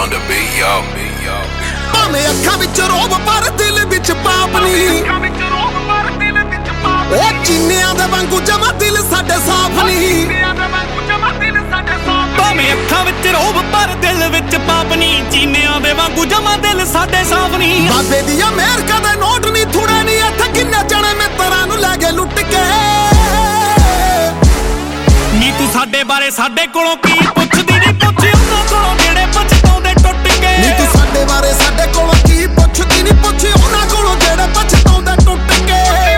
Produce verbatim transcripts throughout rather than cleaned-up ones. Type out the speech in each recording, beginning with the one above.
on the beat, yo. ਭਾਵੇਂ ਅੱਖਾਂ ਵਿੱਚ ਰੋਬ ਪਰ ਦਿਲ ਵਿੱਚ ਪਾਪ ਨਹੀਂ, ਉਹ ਚੀਨਿਆਂ ਦੇ ਵਾਂਗੂ ਜਮਾ ਦਿਲ ਸਾਡੇ ਸਾਫ਼ ਨਹੀਂ। ਭਾਵੇਂ ਅੱਖਾਂ ਵਿੱਚ ਰੋਬ ਪਰ ਦਿਲ ਵਿੱਚ ਪਾਪ ਨਹੀਂ, ਚੀਨਿਆਂ ਦੇ ਵਾਂਗੂ ਜਮਾ ਦਿਲ ਸਾਡੇ ਸਾਫ਼ ਨਹੀਂ। ਬਾਬੇ ਦੀ ਅਮਰੀਕਾ ਦੇ ਨੋਟ ਨਹੀਂ ਥੁੜੇ ਨਹੀਂ, ਇੱਥੇ ਕਿੰਨੇ ਜਣੇ ਮਿੱਤਰਾਂ ਨੂੰ ਲੈ ਗਏ ਲੁੱਟ ਕੇ। ਨੀ ਤੂੰ ਸਾਡੇ ਬਾਰੇ ਸਾਡੇ ਕੋਲੋਂ ਕੀ ਪੁੱਛਦੀ ਨਹੀਂ, ਪੁੱਛ ਉਹਨਾਂ ਕੋਲੋਂ ਜਿਹੜੇ ਪਛਤਾਉਂਦੇ ਟੁੱਟ ਕੇ। ਨੀ ਤੂੰ ਸਾਡੇ ਬਾਰੇ ਸਾਡੇ ਕੋਲੋਂ ਕੀ ਪੁੱਛਦੀ ਨਹੀਂ, ਪੁੱਛ ਉਹਨਾਂ ਕੋਲੋਂ ਜਿਹੜੇ ਪਛਤਾਉਂਦੇ ਟੁੱਟ ਕੇ।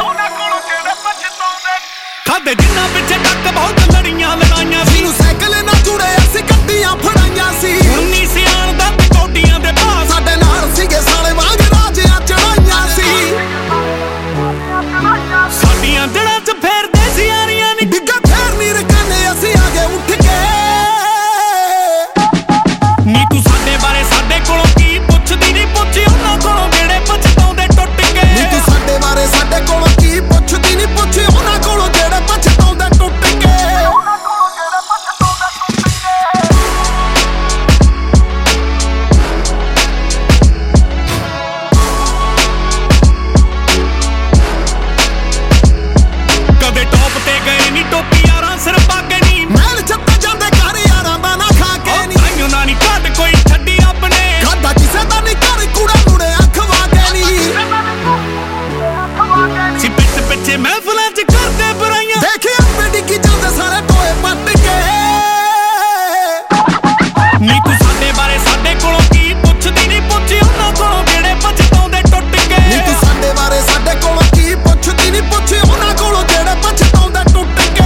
ਖਾਦੇ ਜਿੰਨਾ ਪਿੱਛੇ ਟੱਕ ਬਹੁਤ ਲੜੀਆਂ ਲੜਾਈਆਂ ਸੀ, ਜਿਹਨੂੰ ਸਾਈਕਲ ਨਾ ਜੁੜੇ ਅਸੀਂ ਗੱਡੀਆਂ ਫੜਾਈਆਂ ਸੀ। ਹੁਣ ਨਹੀਂ ਸਿਆਣ ਦਾ ਕੌਡੀਆਂ ਦੇ ਭਾਅ, ਸਾਡੇ ਨਾਲ ਸੀਗੇ ਸਾਲੇ ਵਾਂਗ ਰਾਜਿਆਂ ਚੜਾਈਆਂ ਸੀ। ਸਾਡੀਆਂ ਜੜ੍ਹਾਂ ਚ ਫੇਰਦੇ ਸੀ ਯਾਰੀਆਂ ਨੀ, ਡਿੱਗਾ ਫੇਰ ਨੀ ਰਕਾਨੇ ਅਸੀਂ ਆਗੇ ਉੱਠ ਕੇ। ਨੀ ਤੂੰ ਸਾਡੇ ਬਾਰੇ ਸਾਡੇ ਕੋਲੋਂ ਕੀ ਪੁੱਛਦੀ ਨਹੀਂ, ਪੁੱਛ ਉਹਨਾਂ ਕੋਲੋਂ ਜਿਹੜੇ ਪਛਤਾਉਂਦੇ ਟੁੱਟ ਕੇ। ਨੀ ਤੂੰ ਸਾਡੇ ਬਾਰੇ ਸਾਡੇ ਕੋਲੋਂ ਕੀ ਪੁੱਛਦੀ ਨਹੀਂ, ਪੁੱਛ ਉਹਨਾਂ ਕੋਲੋਂ ਜਿਹੜੇ ਪਛਤਾਉਂਦੇ ਟੁੱਟ ਕੇ। ਕਦੇ ਟੌਪ ਤੇ ਗਏ ਨੀ ਟੋਪੀ ਯਾਰਾਂ ਸਿਰ ਪਾਗੇ ਨੀ, ਮਹਿਲ ਛੱਤਾਂ ਜਾਂਦੇ ਘਰ ਯਾਰਾਂ ਦਾ ਨਾ ਖਾ ਕੇ ਨੀ। ਆਈਓ ਨਾ ਨੀ ਘੱਟ ਕੋਈ ਛੱਡੀ ਆਪਣੇ, ਖਾਦਾ ਕਿਸੇ ਦਾ ਨੀ ਘਰ ਕੂੜਾ ਮੁੜੇ ਅੱਖ ਵਾਗੇ ਨੀ। ਸੀ ਪਿੱਛ ਪਿੱਛੇ ਮਹਿਫਲਾਂ ਚ ਕਰਦੇ ਬੁਰਾਈਆਂ, ਦੇਖਿਆ ਆਪੇ ਡਿੱਗੀ ਜਾਂਦੇ ਸਾਰੇ ਟੋਏ ਪੱਟ ਕੇ। ਨੀ ਤੂੰ ਸਾਡੇ ਬਾਰੇ ਸਾਡੇ ਕੋਲੋਂ ਕੀ ਪੁੱਛਦੀ ਨਹੀਂ, ਪੁੱਛ ਉਹਨਾਂ ਕੋਲੋਂ ਜਿਹੜੇ ਪਛਤਾਉਂਦੇ ਟੁੱਟ ਕੇ। ਨੀ ਤੂੰ ਸਾਡੇ ਬਾਰੇ ਸਾਡੇ ਕੋਲੋਂ ਕੀ ਪੁੱਛਦੀ ਨਹੀਂ, ਪੁੱਛ ਉਹਨਾਂ ਕੋਲੋਂ ਜਿਹੜੇ ਪਛਤਾਉਂਦੇ ਟੁੱਟ ਕੇ।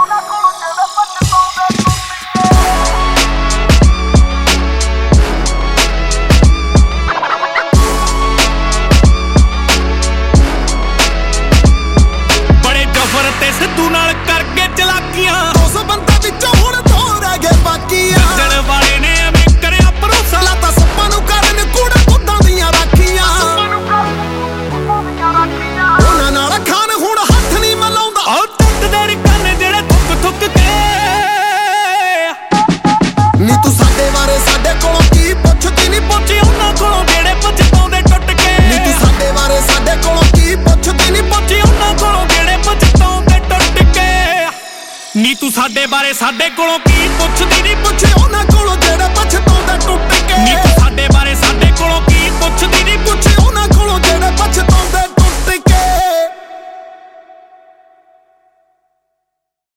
ਬੜੇ ਜਫਰ ਤੇ ਸਿੱਧੂ ਨਾਲ ਕਰਕੇ ਚਲਾਕੀਆਂ, ਦੋ ਸੌ ਬੰਦੇ ਵਿੱਚੋਂ ਹੁਣ ਦੋ ਰਹਿ ਗਏ ਬਾਕੀਆਂ। ਜੱਜਣ ਵਾਲੇ ਨੇ ਐਵੇਂ ਕਰਿਆ ਭਰੋਸਾ, ਲਾਤਾ ਸੱਪਾਂ ਨੂੰ ਕਰਨ ਕੂੜੇ ਕੁੱਤਾਂ ਦੀਆਂ ਰਾਖੀਆਂ। ਉਹਨਾਂ ਨਾਲ ਖਾਨ ਹੁਣ ਹੱਥ ਨਹੀਂ ਮਲਾਉਂਦਾ, ਆਹ ਟੁੱਟਦੇ ਰਿਕਾਨੇ ਜਿਹੜੇ ਥੁੱਕ ਥੁੱਕ ਕੇ। ਨੀ ਤੂੰ ਸਾਡੇ ਬਾਰੇ ਸਾਡੇ ਕੋਲੋਂ ਕੀ ਪੁੱਛਦੀ ਨਹੀਂ, ਪੁੱਛ ਉਹਨਾਂ ਕੋਲੋਂ ਜਿਹੜੇ ਪਛਤਾਉਂਦੇ ਟੁੱਟ ਕੇ। ਨੀ ਤੂੰ ਸਾਡੇ ਬਾਰੇ ਸਾਡੇ ਕੋਲੋਂ ਕੀ ਪੁੱਛਦੀ ਨਹੀਂ, ਪੁੱਛ ਉਹਨਾਂ ਕੋਲੋਂ ਜਿਹੜੇ ਪਛਤਾਉਂਦੇ ਟੁੱਟ ਕੇ। ਨੀ ਤੂੰ ਸਾਡੇ ਬਾਰੇ ਸਾਡੇ ਕੋਲੋਂ ਕੀ ਪੁੱਛਦੀ ਨਹੀਂ, ਪੁੱਛ ਉਹਨਾਂ ਕੋਲੋਂ ਜਿਹੜੇ ਪਛਤਾਉਂਦੇ ਟੁੱਟ ਕੇ। ਨੀ ਤੂੰ ਸਾਡੇ ਬਾਰੇ ਸਾਡੇ ਕੋਲੋਂ